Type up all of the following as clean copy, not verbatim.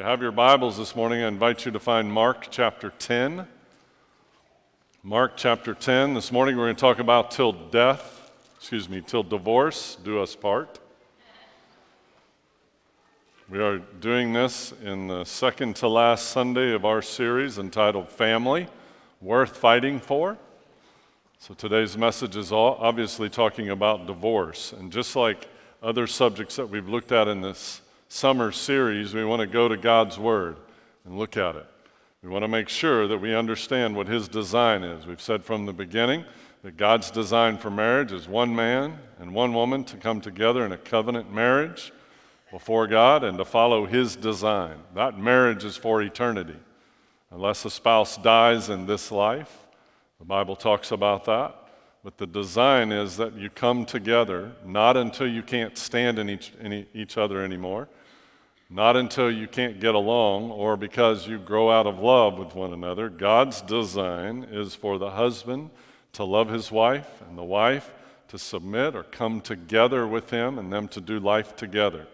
If you have your Bibles this morning, I invite you to find Mark chapter 10. Mark chapter 10. This morning we're going to talk about till divorce do us part. We are doing this in the second to last Sunday of our series entitled Family, Worth Fighting For. So today's message is obviously talking about divorce. And just like other subjects that we've looked at in this summer series, we want to go to God's Word and look at it. We want to make sure that we understand what His design is. We've said from the beginning that God's design for marriage is one man and one woman to come together in a covenant marriage before God and to follow His design. That marriage is for eternity. Unless a spouse dies in this life, the Bible talks about that. But the design is that you come together not until you can't stand in each other anymore, not until you can't get along, or because you grow out of love with one another. God's design is for the husband to love his wife and the wife to submit or come together with him and them to do life together.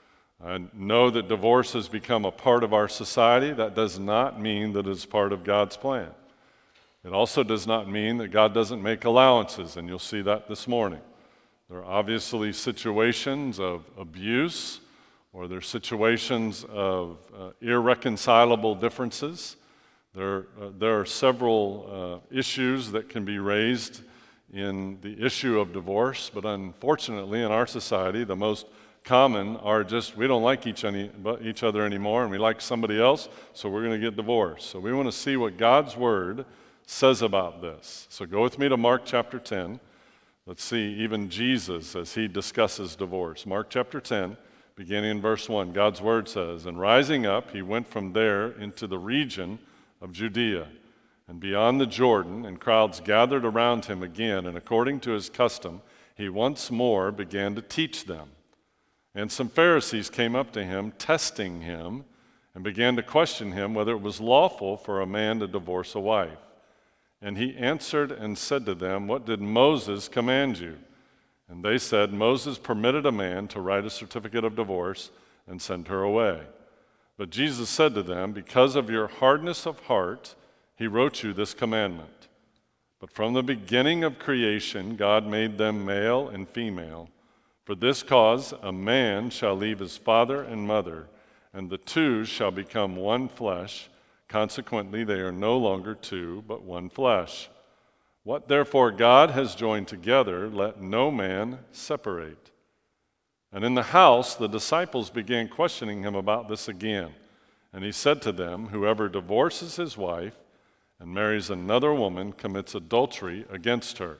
I know that divorce has become a part of our society. That does not mean that it's part of God's plan. It also does not mean that God doesn't make allowances, and you'll see that this morning. There are obviously situations of abuse, or there are situations of irreconcilable differences. There are several issues that can be raised in the issue of divorce, but unfortunately in our society, the most common are just, we don't like each other anymore, and we like somebody else, so we're going to get divorced. So we want to see what God's Word says about this. So go with me to Mark chapter 10. Let's see even Jesus as He discusses divorce. Mark chapter 10, beginning in verse 1, God's Word says, "And rising up, He went from there into the region of Judea and beyond the Jordan, and crowds gathered around Him again, and according to His custom, He once more began to teach them. And some Pharisees came up to Him, testing Him, and began to question Him whether it was lawful for a man to divorce a wife. And He answered and said to them, 'What did Moses command you?' And they said, 'Moses permitted a man to write a certificate of divorce and send her away.' But Jesus said to them, 'Because of your hardness of heart, He wrote you this commandment. But from the beginning of creation, God made them male and female. For this cause, a man shall leave his father and mother, and the two shall become one flesh. Consequently, they are no longer two, but one flesh. What therefore God has joined together, let no man separate.' And in the house, the disciples began questioning Him about this again. And He said to them, 'Whoever divorces his wife and marries another woman commits adultery against her.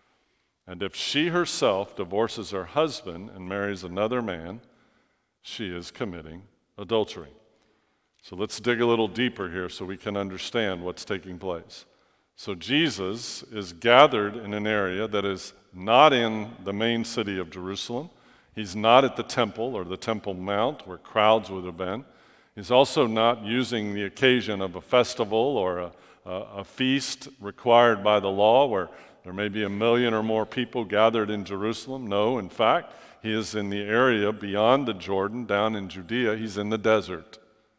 And if she herself divorces her husband and marries another man, she is committing adultery.'" So let's dig a little deeper here so we can understand what's taking place. So Jesus is gathered in an area that is not in the main city of Jerusalem. He's not at the temple or the Temple Mount where crowds would have been. He's also not using the occasion of a festival or a feast required by the law where there may be 1 million or more people gathered in Jerusalem. No, in fact, He is in the area beyond the Jordan, down in Judea. He's in the desert.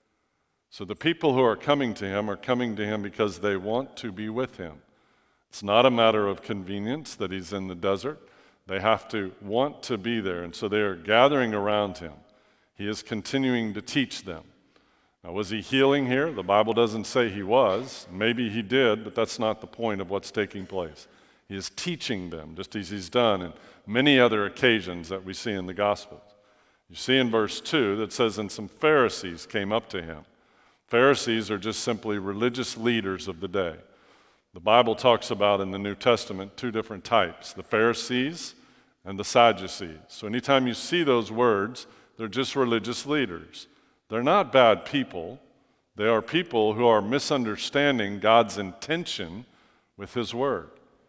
So the people who are coming to Him because they want to be with Him. It's not a matter of convenience that He's in the desert. They have to want to be there, and so they are gathering around Him. He is continuing to teach them. Now, was He healing here? The Bible doesn't say He was. Maybe He did, but that's not the point of what's taking place. He is teaching them, just as He's done in many other occasions that we see in the Gospels. You see in verse 2 that says, "And some Pharisees came up to Him." Pharisees are just simply religious leaders of the day. The Bible talks about in the New Testament two different types, the Pharisees and the Sadducees. So anytime you see those words, they're just religious leaders. They're not bad people. They are people who are misunderstanding God's intention with His Word.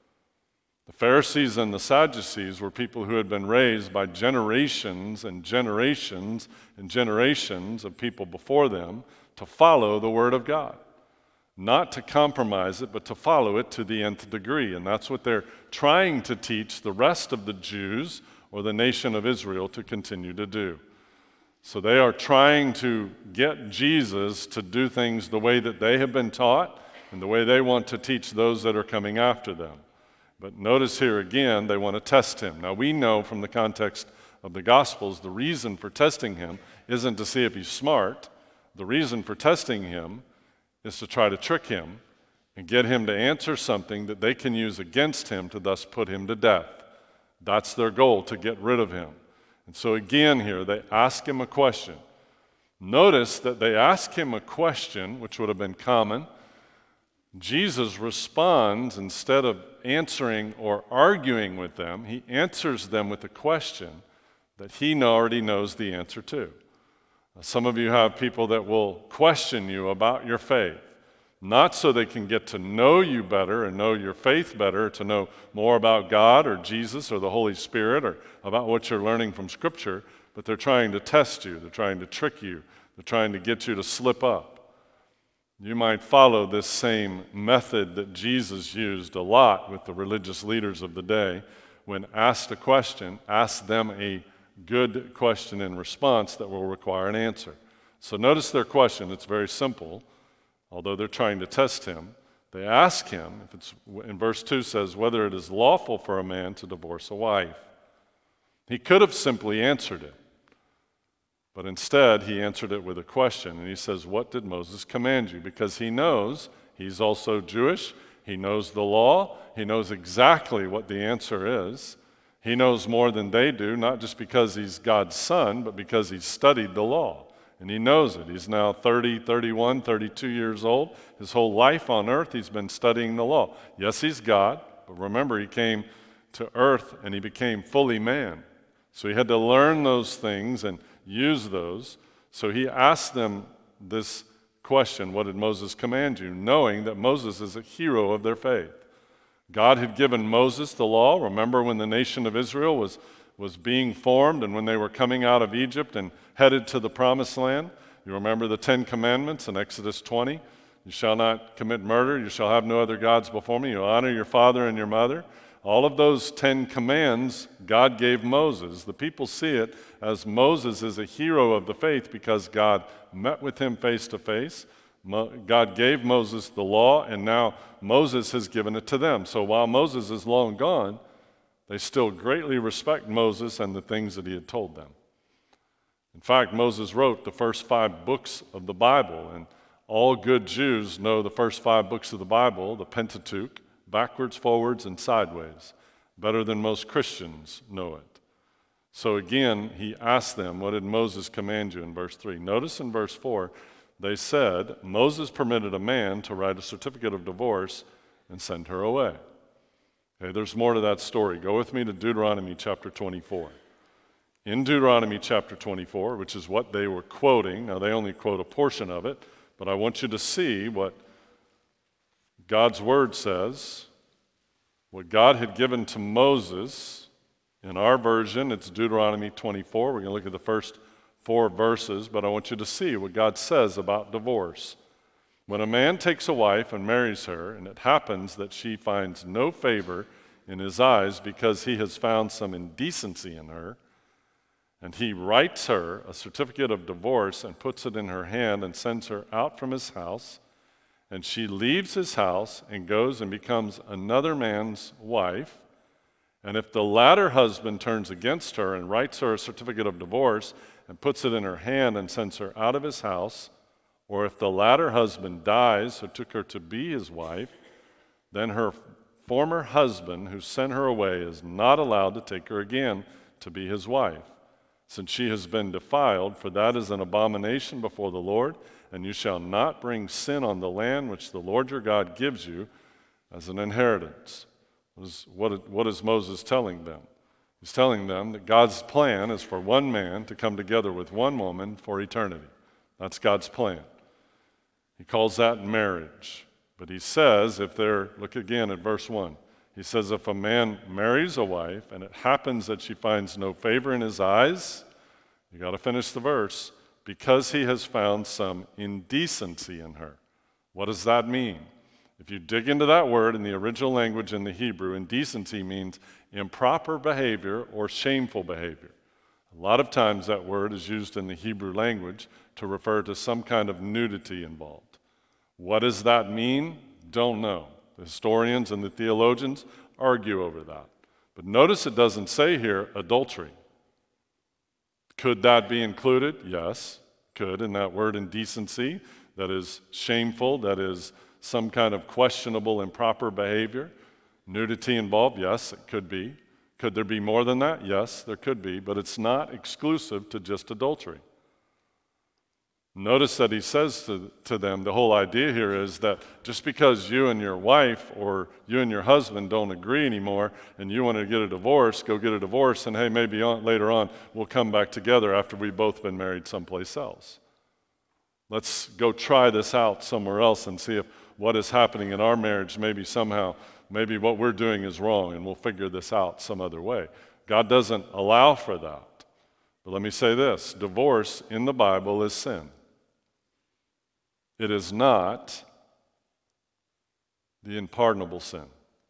The Pharisees and the Sadducees were people who had been raised by generations and generations and generations of people before them to follow the Word of God. Not to compromise it, but to follow it to the nth degree. And that's what they're trying to teach the rest of the Jews or the nation of Israel to continue to do. So they are trying to get Jesus to do things the way that they have been taught and the way they want to teach those that are coming after them. But notice here again, they want to test him. Now we know from the context of the Gospels, the reason for testing him isn't to see if he's smart. The reason for testing him is to try to trick him and get him to answer something that they can use against him to thus put him to death. That's their goal, to get rid of him. And so again here, they ask him a question. Notice that they ask him a question, which would have been common. Jesus responds, instead of answering or arguing with them, he answers them with a question that he already knows the answer to. Some of you have people that will question you about your faith, not so they can get to know you better and know your faith better, to know more about God or Jesus or the Holy Spirit or about what you're learning from Scripture, but they're trying to test you, they're trying to trick you, they're trying to get you to slip up. You might follow this same method that Jesus used a lot with the religious leaders of the day. When asked a question, ask them a good question in response that will require an answer. So notice their question. It's very simple. Although they're trying to test him, they ask him, if it's in verse 2 says, whether it is lawful for a man to divorce a wife. He could have simply answered it, but instead he answered it with a question, and he says, what did Moses command you? Because he knows he's also Jewish, he knows the law, he knows exactly what the answer is. He knows more than they do, not just because he's God's son, but because he's studied the law. And he knows it. He's now 30, 31, 32 years old. His whole life on earth, he's been studying the law. Yes, he's God, but remember, he came to earth and he became fully man. So he had to learn those things and use those. So he asked them this question, what did Moses command you? Knowing that Moses is a hero of their faith. God had given Moses the law. Remember when the nation of Israel was being formed and when they were coming out of Egypt and headed to the promised land? You remember the 10 Commandments in Exodus 20? You shall not commit murder. You shall have no other gods before me. You honor your father and your mother. All of those 10 commands God gave Moses. The people see it as Moses is a hero of the faith because God met with him face to face. God gave Moses the law, and now Moses has given it to them. So while Moses is long gone, they still greatly respect Moses and the things that he had told them. In fact, Moses wrote the first 5 books of the Bible, and all good Jews know the first 5 books of the Bible, the Pentateuch, backwards, forwards, and sideways, better than most Christians know it. So again, he asked them, what did Moses command you in verse 3? Notice in verse 4, they said, Moses permitted a man to write a certificate of divorce and send her away. Okay, there's more to that story. Go with me to Deuteronomy chapter 24. In Deuteronomy chapter 24, which is what they were quoting, now they only quote a portion of it, but I want you to see what God's word says, what God had given to Moses. In our version, it's Deuteronomy 24. We're going to look at the first 4 verses, but I want you to see what God says about divorce. When a man takes a wife and marries her, and it happens that she finds no favor in his eyes because he has found some indecency in her, and he writes her a certificate of divorce and puts it in her hand and sends her out from his house, and she leaves his house and goes and becomes another man's wife, and if the latter husband turns against her and writes her a certificate of divorce and puts it in her hand and sends her out of his house, or if the latter husband dies who took her to be his wife, then her former husband who sent her away is not allowed to take her again to be his wife, since she has been defiled, for that is an abomination before the Lord, and you shall not bring sin on the land which the Lord your God gives you as an inheritance. What is Moses telling them? He's telling them that God's plan is for one man to come together with one woman for eternity. That's God's plan. He calls that marriage. But he says, look again at verse 1. He says, if a man marries a wife and it happens that she finds no favor in his eyes, you got to finish the verse, because he has found some indecency in her. What does that mean? If you dig into that word in the original language in the Hebrew, indecency means improper behavior or shameful behavior. A lot of times that word is used in the Hebrew language to refer to some kind of nudity involved. What does that mean? Don't know. The historians and the theologians argue over that. But notice it doesn't say here adultery. Could that be included? Yes, could. In that word indecency, that is shameful, that is some kind of questionable, improper behavior. Nudity involved? Yes, it could be. Could there be more than that? Yes, there could be, but it's not exclusive to just adultery. Notice that he says to them, the whole idea here is that just because you and your wife or you and your husband don't agree anymore and you want to get a divorce, go get a divorce, and hey, maybe later on we'll come back together after we've both been married someplace else. Let's go try this out somewhere else and see if what is happening in our marriage maybe what we're doing is wrong, and we'll figure this out some other way. God doesn't allow for that. But let me say this, divorce in the Bible is sin. It is not the unpardonable sin.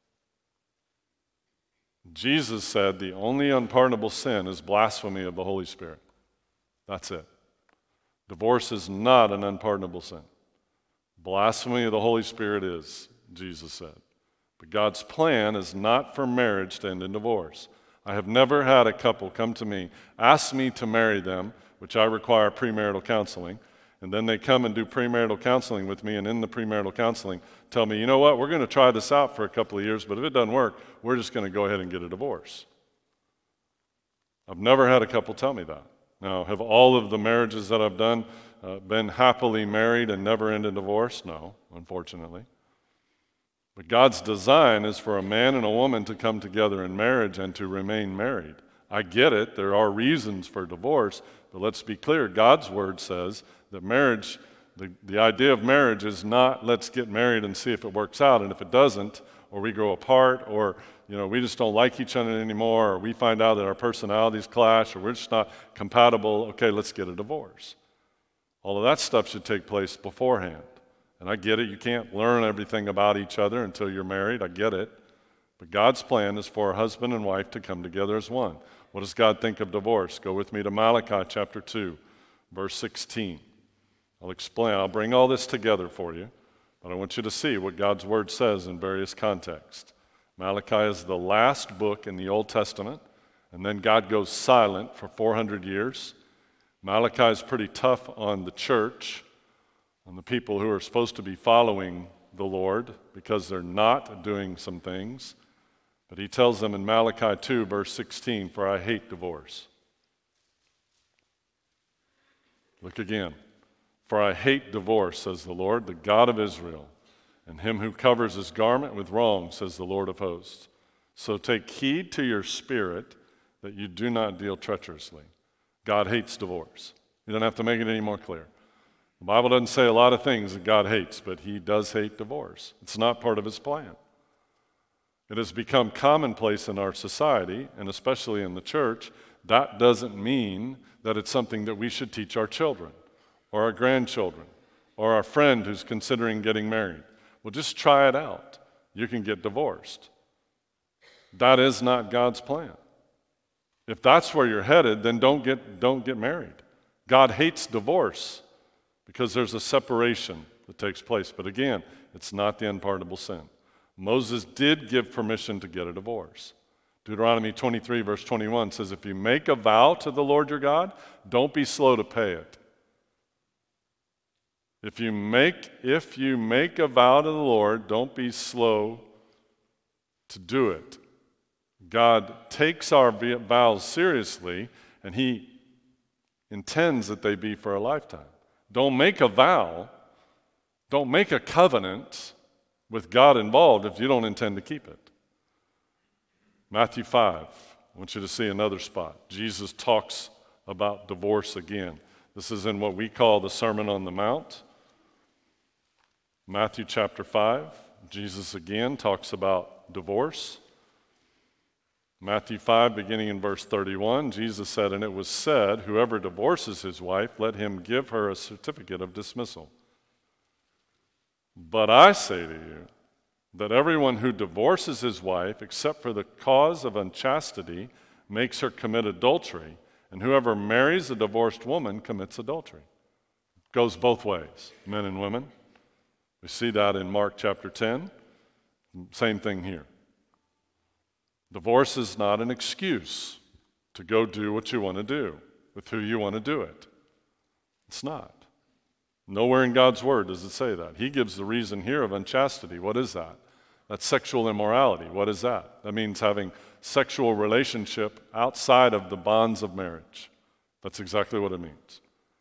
Jesus said the only unpardonable sin is blasphemy of the Holy Spirit. That's it. Divorce is not an unpardonable sin. Blasphemy of the Holy Spirit is, Jesus said. But God's plan is not for marriage to end in divorce. I have never had a couple come to me, ask me to marry them, which I require premarital counseling, and then they come and do premarital counseling with me, and in the premarital counseling tell me, you know what, we're going to try this out for a couple of years, but if it doesn't work, we're just going to go ahead and get a divorce. I've never had a couple tell me that. Now, have all of the marriages that I've done been happily married and never end in divorce? No, unfortunately. But God's design is for a man and a woman to come together in marriage and to remain married. I get it, there are reasons for divorce, but let's be clear, God's word says that marriage, the idea of marriage is not let's get married and see if it works out, and if it doesn't, or we grow apart, or we just don't like each other anymore, or we find out that our personalities clash, or we're just not compatible, okay, let's get a divorce. All of that stuff should take place beforehand. And I get it, you can't learn everything about each other until you're married, I get it. But God's plan is for a husband and wife to come together as one. What does God think of divorce? Go with me to Malachi chapter 2, verse 16. I'll bring all this together for you, but I want you to see what God's word says in various contexts. Malachi is the last book in the Old Testament, and then God goes silent for 400 years. Malachi is pretty tough on the church, on the people who are supposed to be following the Lord because they're not doing some things. But he tells them in Malachi 2, verse 16, for I hate divorce. Look again. For I hate divorce, says the Lord, the God of Israel, and him who covers his garment with wrong, says the Lord of hosts. So take heed to your spirit that you do not deal treacherously. God hates divorce. You don't have to make it any more clear. The Bible doesn't say a lot of things that God hates, but he does hate divorce. It's not part of his plan. It has become commonplace in our society, and especially in the church. That doesn't mean that it's something that we should teach our children or our grandchildren or our friend who's considering getting married. Well, just try it out. You can get divorced. That is not God's plan. If that's where you're headed, then don't get married. God hates divorce because there's a separation that takes place. But again, it's not the unpardonable sin. Moses did give permission to get a divorce. Deuteronomy 23, verse 21 says, if you make a vow to the Lord your God, don't be slow to pay it. If you make a vow to the Lord, don't be slow to do it. God takes our vows seriously, and he intends that they be for a lifetime. Don't make a vow, don't make a covenant with God involved if you don't intend to keep it. Matthew 5, I want you to see another spot. Jesus talks about divorce again. This is in what we call the Sermon on the Mount. Matthew chapter 5, Jesus again talks about divorce. Matthew 5, beginning in verse 31, Jesus said, and it was said, whoever divorces his wife, let him give her a certificate of dismissal. But I say to you that everyone who divorces his wife, except for the cause of unchastity, makes her commit adultery, and whoever marries a divorced woman commits adultery. It goes both ways, men and women. We see that in Mark chapter 10. Same thing here. Divorce is not an excuse to go do what you want to do with who you want to do it. It's not. Nowhere in God's word does it say that. He gives the reason here of unchastity. What is that? That's sexual immorality. What is that? That means having sexual relationship outside of the bonds of marriage. That's exactly what it means.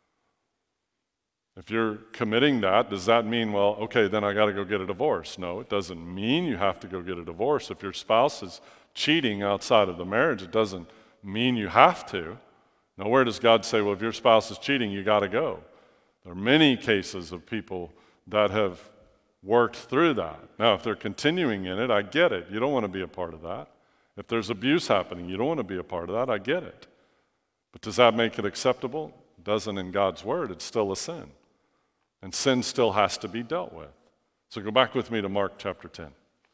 If you're committing that, does that mean, well, okay, then I got to go get a divorce? No, it doesn't mean you have to go get a divorce. If your spouse is cheating outside of the marriage, it doesn't mean you have to. Nowhere does God say, well, if your spouse is cheating, you got to go. There are many cases of people that have worked through that. Now, if they're continuing in it, I get it. You don't want to be a part of that. If there's abuse happening, you don't want to be a part of that. I get it. But does that make it acceptable? It doesn't in God's word. It's still a sin. And sin still has to be dealt with. So go back with me to Mark chapter 10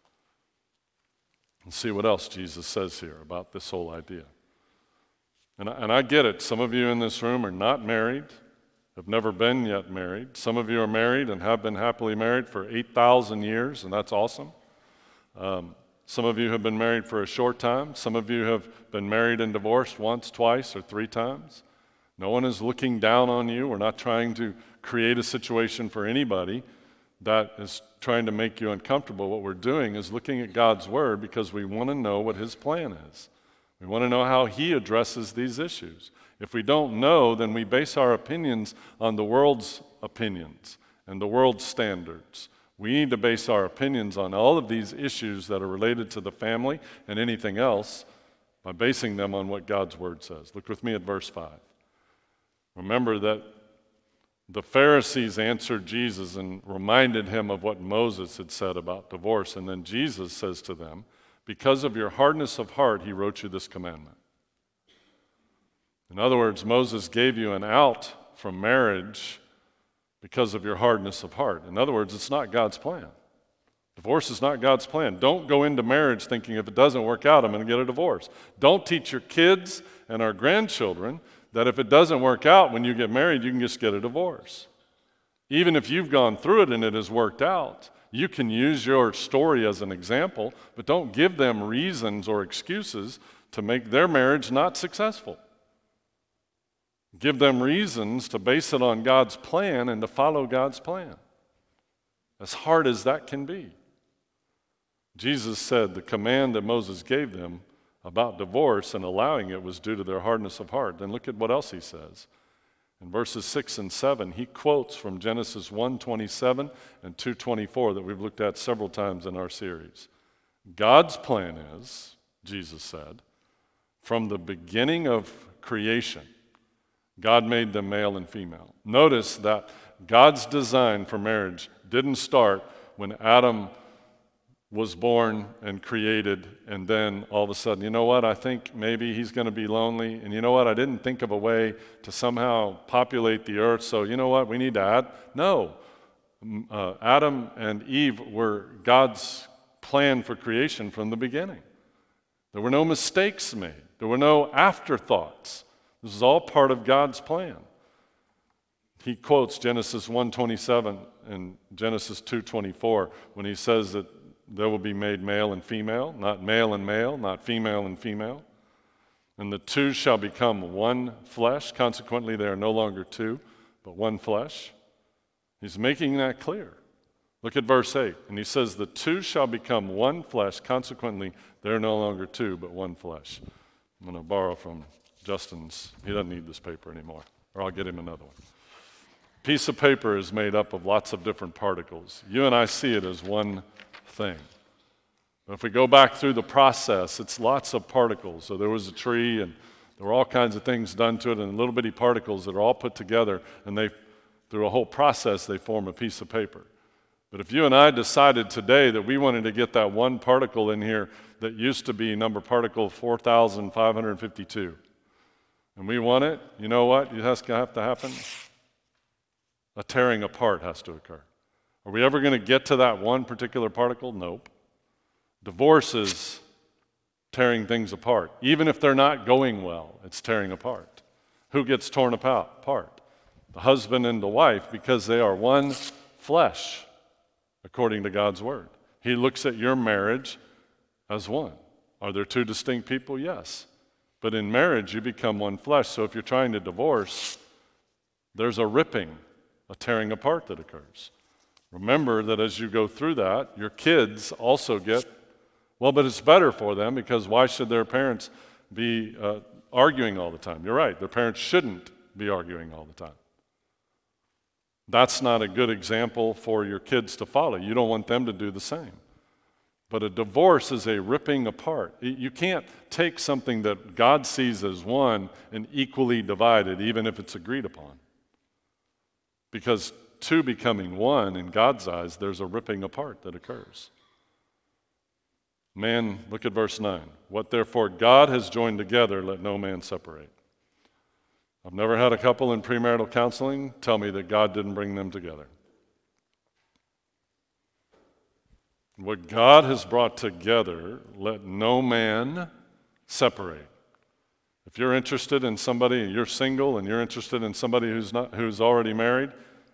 and see what else Jesus says here about this whole idea. And I get it. Some of you in this room are not married, have never been yet married. Some of you are married and have been happily married for 8,000 years, and that's awesome. Some of you have been married for a short time. Some of you have been married and divorced once, twice, or 3 times. No one is looking down on you. We're not trying to create a situation for anybody that is trying to make you uncomfortable. What we're doing is looking at God's word because we want to know what his plan is. We want to know how he addresses these issues. If we don't know, then we base our opinions on the world's opinions and the world's standards. We need to base our opinions on all of these issues that are related to the family and anything else by basing them on what God's word says. Look with me at verse 5. Remember that the Pharisees answered Jesus and reminded him of what Moses had said about divorce. And then Jesus says to them, because of your hardness of heart, he wrote you this commandment. In other words, Moses gave you an out from marriage because of your hardness of heart. In other words, it's not God's plan. Divorce is not God's plan. Don't go into marriage thinking if it doesn't work out, I'm going to get a divorce. Don't teach your kids and our grandchildren that if it doesn't work out when you get married, you can just get a divorce. Even if you've gone through it and it has worked out, you can use your story as an example, but don't give them reasons or excuses to make their marriage not successful. Give them reasons to base it on God's plan and to follow God's plan, as hard as that can be. Jesus said the command that Moses gave them about divorce and allowing it was due to their hardness of heart. Then look at what else he says. In verses 6 and 7, he quotes from Genesis 1:27 and 2:24 that we've looked at several times in our series. God's plan is, Jesus said, from the beginning of creation, God made them male and female. Notice that God's design for marriage didn't start when Adam was born and created, and then all of a sudden, you know what, I think maybe he's going to be lonely, and you know what, I didn't think of a way to somehow populate the earth, so you know what, we need to add. No, Adam and Eve were God's plan for creation from the beginning. There were no mistakes made. There were no afterthoughts. This is all part of God's plan. He quotes Genesis 1:27 and Genesis 2:24 when he says that there will be made male and female, not male and male, not female and female. And the two shall become one flesh. Consequently, they are no longer two, but one flesh. He's making that clear. Look at verse 8. And he says, the two shall become one flesh. Consequently, they're no longer two, but one flesh. I'm going to borrow from Justin's. He doesn't need this paper anymore, or I'll get him another one. A piece of paper is made up of lots of different particles. You and I see it as one thing. But if we go back through the process, it's lots of particles. So there was a tree, and there were all kinds of things done to it, and little bitty particles that are all put together, and they, through a whole process, they form a piece of paper. But if you and I decided today that we wanted to get that one particle in here that used to be number particle 4,552, and we want it, you know what? It has to have to happen. A tearing apart has to occur. Are we ever going to get to that one particular particle? Nope. Divorce is tearing things apart. Even if they're not going well, it's tearing apart. Who gets torn apart? The husband and the wife, because they are one flesh, according to God's word. He looks at your marriage as one. Are there two distinct people? Yes. But in marriage, you become one flesh. So if you're trying to divorce, there's a ripping, a tearing apart that occurs. Remember that as you go through that, your kids also get, well, but it's better for them because why should their parents be arguing all the time? You're right, their parents shouldn't be arguing all the time. That's not a good example for your kids to follow. You don't want them to do the same. But a divorce is a ripping apart. You can't take something that God sees as one and equally divide it, even if it's agreed upon. Because two becoming one, in God's eyes, there's a ripping apart that occurs. Man, look at verse 9. What therefore God has joined together, let no man separate. I've never had a couple in premarital counseling tell me that God didn't bring them together. What God has brought together, let no man separate. If you're interested in somebody and you're single and you're interested in somebody who's already married,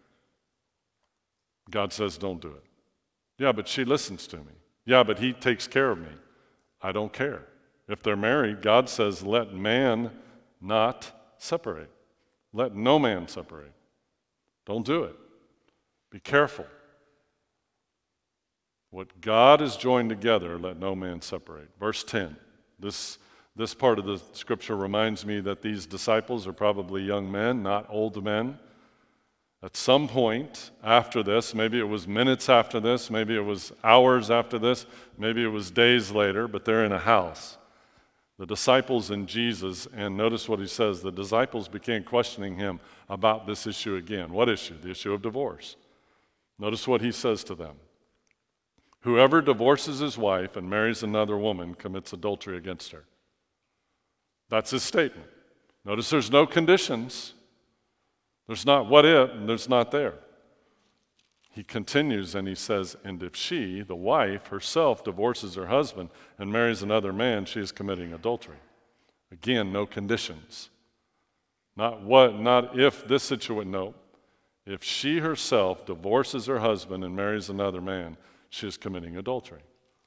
God says don't do it. Yeah, but she listens to me. Yeah, but he takes care of me. I don't care. If they're married, God says let man not separate. Let no man separate. Don't do it. Be careful. What God has joined together, let no man separate. Verse 10. This part of the scripture reminds me that these disciples are probably young men, not old men. At some point after this, maybe it was minutes after this, maybe it was hours after this, maybe it was days later, but they're in a house. The disciples and Jesus, and notice what he says, the disciples began questioning him about this issue again. What issue? The issue of divorce. Notice what he says to them. Whoever divorces his wife and marries another woman commits adultery against her. That's his statement. Notice there's no conditions. There's not what if, and there's not there. He continues and he says, and if she, the wife, herself divorces her husband and marries another man, she is committing adultery. Again, no conditions. Not what, not if this situation, no. If she herself divorces her husband and marries another man, she is committing adultery.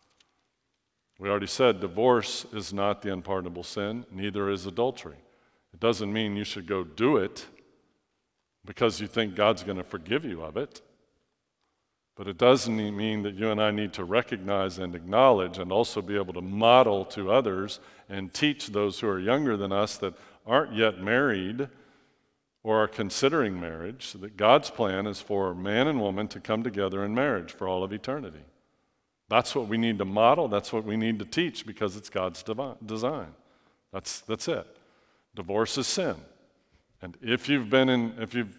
We already said divorce is not the unpardonable sin, neither is adultery. It doesn't mean you should go do it because you think God's going to forgive you of it. But it doesn't mean that you and I need to recognize and acknowledge and also be able to model to others and teach those who are younger than us that aren't yet married or are considering marriage, so that God's plan is for man and woman to come together in marriage for all of eternity. That's what we need to model. That's what we need to teach because it's God's design. That's it. Divorce is sin. And if you've been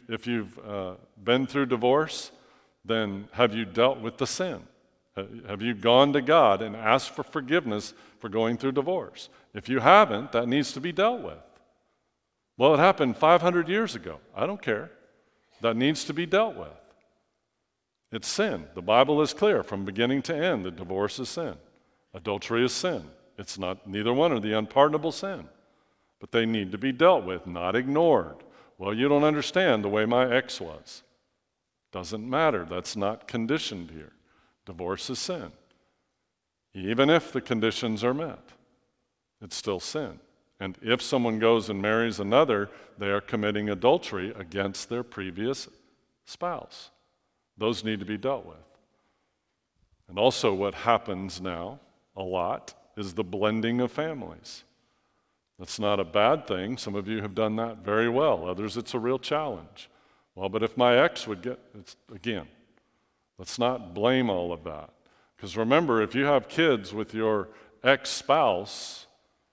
been through divorce, then have you dealt with the sin? Have you gone to God and asked for forgiveness for going through divorce? If you haven't, that needs to be dealt with. Well, it happened 500 years ago. I don't care. That needs to be dealt with. It's sin. The Bible is clear from beginning to end that divorce is sin. Adultery is sin. It's not, neither one are the unpardonable sin. But they need to be dealt with, not ignored. Well, you don't understand the way my ex was. Doesn't matter. That's not conditioned here. Divorce is sin. Even if the conditions are met, it's still sin. And if someone goes and marries another, they are committing adultery against their previous spouse. Those need to be dealt with. And also what happens now a lot is the blending of families. That's not a bad thing. Some of you have done that very well. Others, it's a real challenge. Well, but if my ex would get, again, let's not blame all of that. Because remember, if you have kids with your ex-spouse,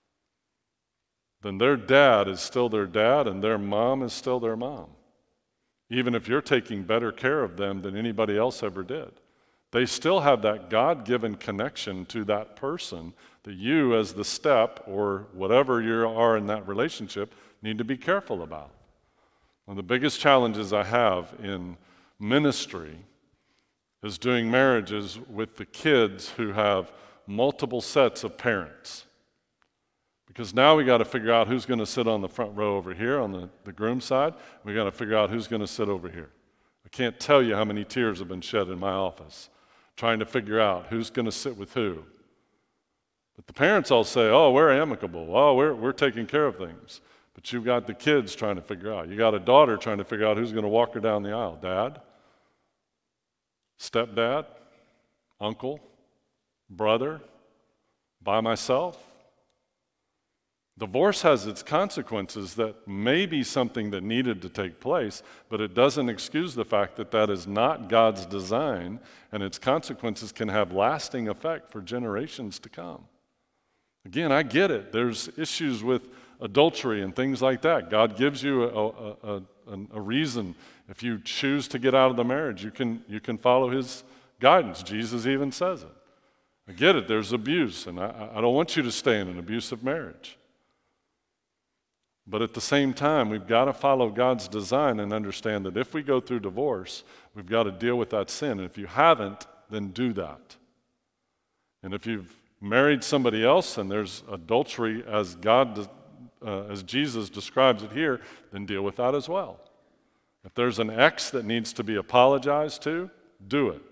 then their dad is still their dad and their mom is still their mom. Even if you're taking better care of them than anybody else ever did. They still have that God-given connection to that person that you, as the step or whatever you are in that relationship, need to be careful about. One of the biggest challenges I have in ministry is doing marriages with the kids who have multiple sets of parents. Because now we got to figure out who's going to sit on the front row over here on the groom side. We got to figure out who's going to sit over here. I can't tell you how many tears have been shed in my office trying to figure out who's going to sit with who. But the parents all say, oh, we're amicable. Oh, we're taking care of things. But you've got the kids trying to figure out. You got a daughter trying to figure out who's going to walk her down the aisle. Dad? Stepdad? Uncle? Brother? By myself? Divorce has its consequences that may be something that needed to take place, but it doesn't excuse the fact that that is not God's design, and its consequences can have lasting effect for generations to come. Again, I get it. There's issues with adultery and things like that. God gives you a reason. If you choose to get out of the marriage, you can follow his guidance. Jesus even says it. I get it. There's abuse, and I don't want you to stay in an abusive marriage. But at the same time, we've got to follow God's design and understand that if we go through divorce, we've got to deal with that sin. And if you haven't, then do that. And if you've married somebody else and there's adultery as Jesus describes it here, then deal with that as well. If there's an ex that needs to be apologized to, do it.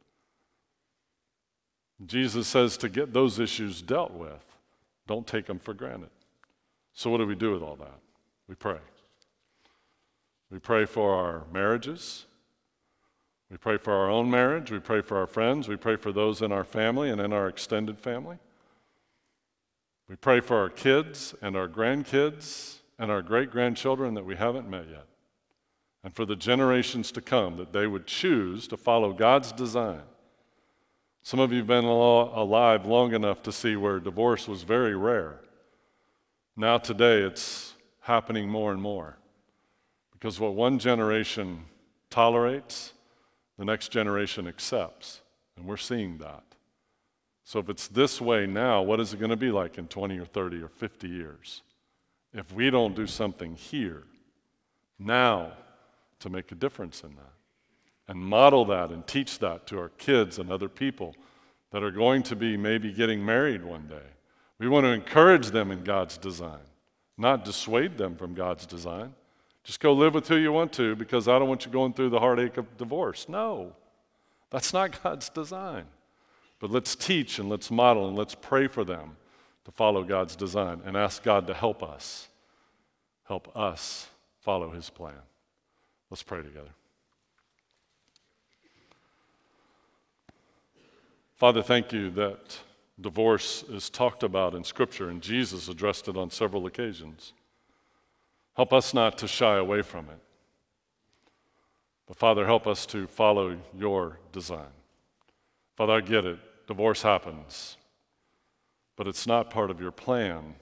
Jesus says to get those issues dealt with, don't take them for granted. So what do we do with all that? We pray. We pray for our marriages. We pray for our own marriage. We pray for our friends. We pray for those in our family and in our extended family. We pray for our kids and our grandkids and our great-grandchildren that we haven't met yet. And for the generations to come, that they would choose to follow God's design. Some of you have been alive long enough to see where divorce was very rare. Now today it's happening more and more. Because what one generation tolerates, the next generation accepts. And we're seeing that. So if it's this way now, what is it going to be like in 20 or 30 or 50 years? If we don't do something here, now, to make a difference in that. And model that and teach that to our kids and other people that are going to be maybe getting married one day. We want to encourage them in God's design, not dissuade them from God's design. Just go live with who you want to because I don't want you going through the heartache of divorce. No, that's not God's design. But let's teach and let's model and let's pray for them to follow God's design and ask God to help us follow his plan. Let's pray together. Father, thank you that divorce is talked about in Scripture, and Jesus addressed it on several occasions. Help us not to shy away from it. But Father, help us to follow your design. Father, I get it. Divorce happens. But it's not part of your plan.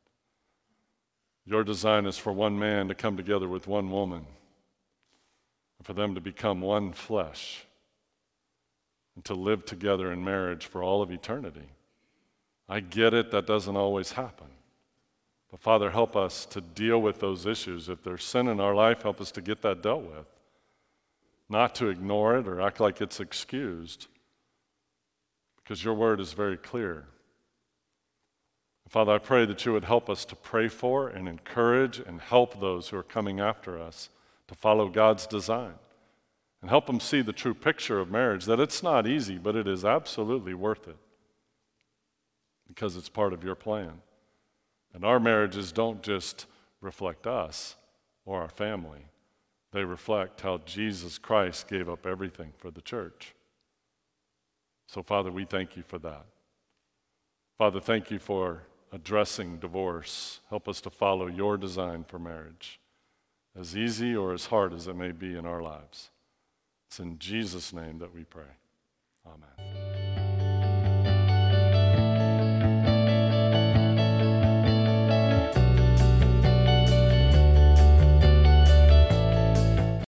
Your design is for one man to come together with one woman, and for them to become one flesh, and to live together in marriage for all of eternity. I get it, that doesn't always happen. But Father, help us to deal with those issues. If there's sin in our life, help us to get that dealt with. Not to ignore it or act like it's excused, because your word is very clear. Father, I pray that you would help us to pray for and encourage and help those who are coming after us to follow God's design. And help them see the true picture of marriage, that it's not easy, but it is absolutely worth it. Because it's part of your plan. And our marriages don't just reflect us or our family. They reflect how Jesus Christ gave up everything for the church. So, Father, we thank you for that. Father, thank you for addressing divorce. Help us to follow your design for marriage, as easy or as hard as it may be in our lives. It's in Jesus' name that we pray. Amen.